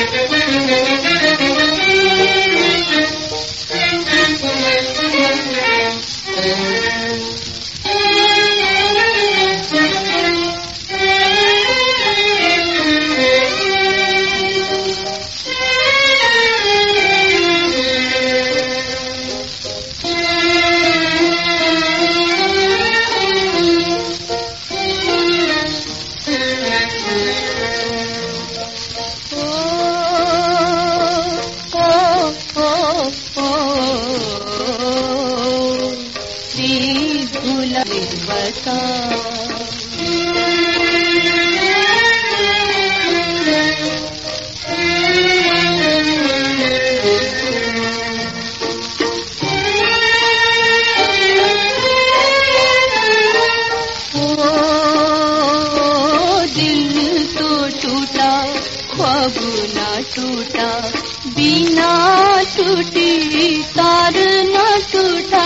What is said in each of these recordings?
बता दिल तो टूटा ख्वाब ना टूटा बिना टूटी तार ना टूटा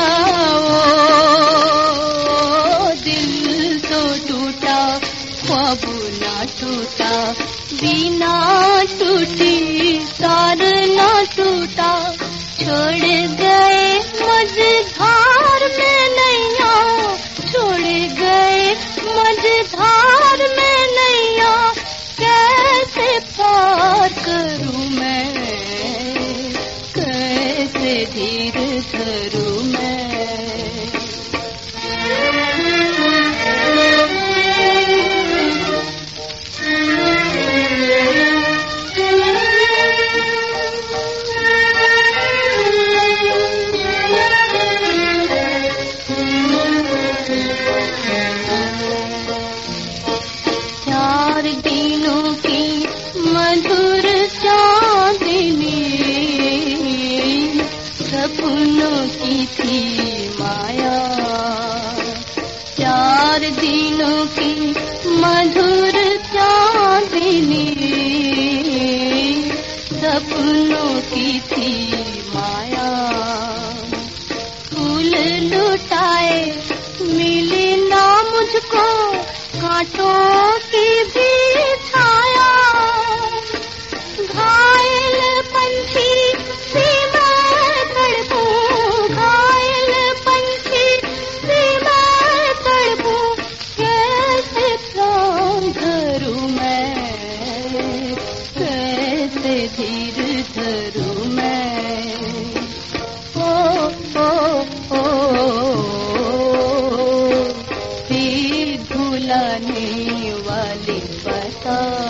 दिल तो टूटा ख्वाब ना टूटा बिना टूटी तार ना टूटा छोड़ गए मझधार में नैया छोड़ गए मझधार में नैया कैसे पार करूं मैं कैसे धीर धरूं मैं दिनों की मधुर चांदनी सपनों की थी माया 4 दिनों की मधुर चांदनी सपनों की थी माया फूल लुटाए मिली ना मुझको कांटों की भी छाया घायल पंछी सी मैं तड़पूं घायल पंछी सी मैं तड़पूं कैसे प्राण धरूं मैं कैसे धीर धरूं मैं ओ भुलाने वाली बता